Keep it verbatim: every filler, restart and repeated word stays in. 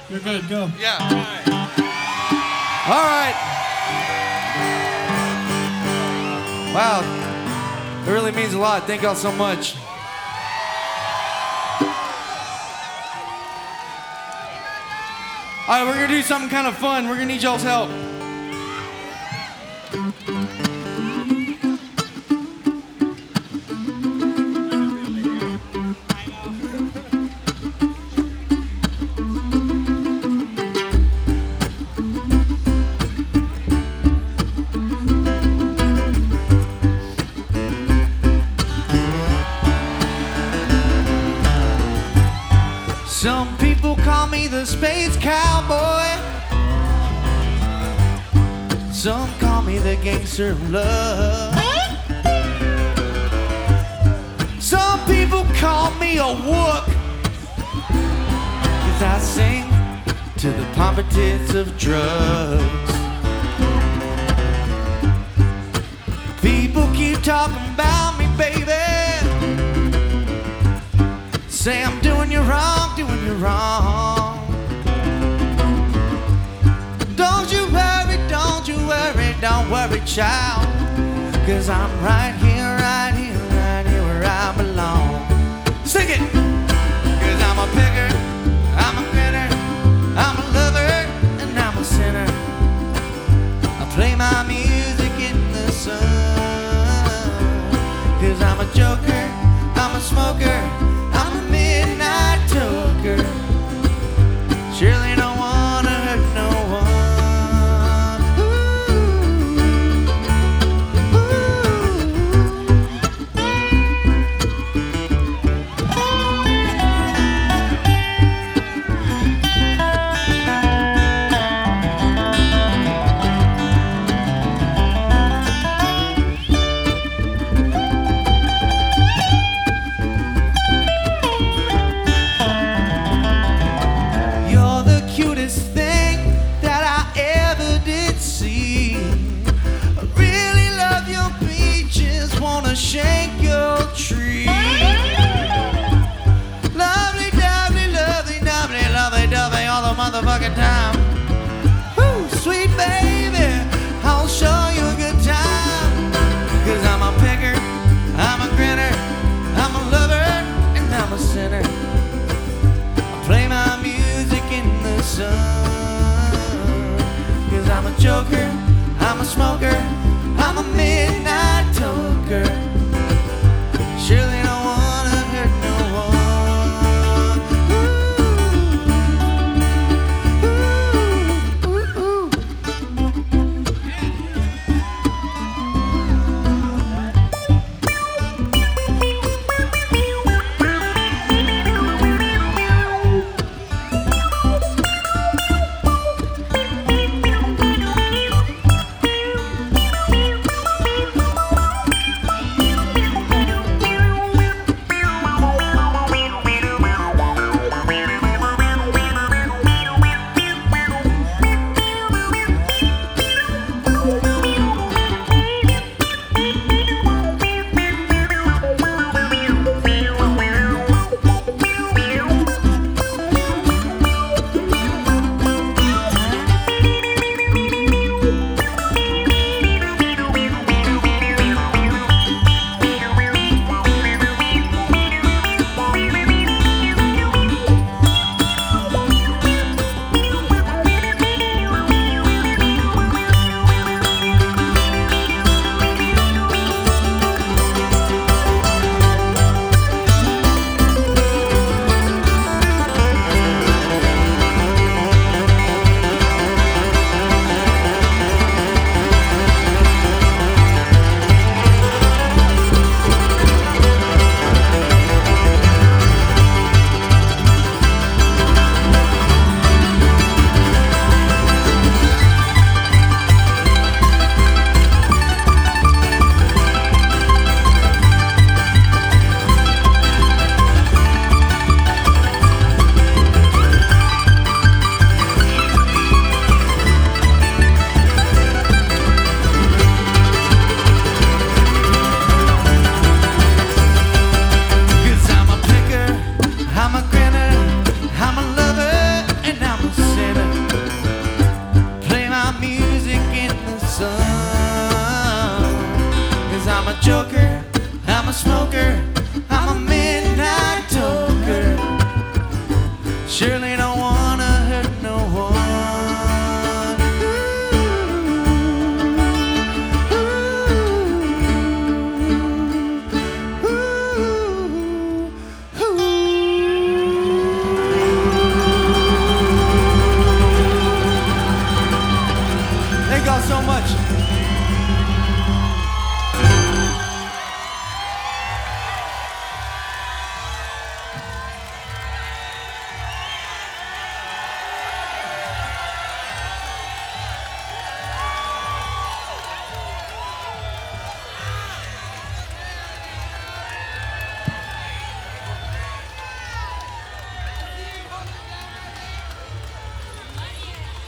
You're good, go. Yeah. All right. Wow. It really means a lot. Thank y'all so much. All right, we're going to do something kind of fun. We're going to need y'all's help. Some people call me the space cowboy. Some call me the gangster of love. Some people call me a wook, 'cause I sing to the pompous of drugs. People keep talking about me, baby. Say I'm doing you wrong, doing you wrong. Don't you worry, don't you worry, don't worry, child. 'Cause I'm right here, right here, right here where I belong. Sing it! 'Cause I'm a picker, I'm a grinner, I'm a lover, and I'm a sinner. I play my music in the sun. 'Cause I'm a joker, I'm a smoker, I'm a midnight toker. Surely don't wanna hurt no one. Ooh, you're the cutest thing that I ever did see. I really love your peaches, wanna shake your tree. Lovely, dovely, lovely, dovely, lovely, dovely all the motherfucking time. Woo, sweet baby, I'll show you a good time. 'Cause I'm a picker, I'm a grinner, I'm a lover, and I'm a sinner. I play my music in the sun. 'Cause I'm a joker, I'm a smoker, I'm a midnight toker. Surely don't wanna hurt no one. Ooh, ooh. surely no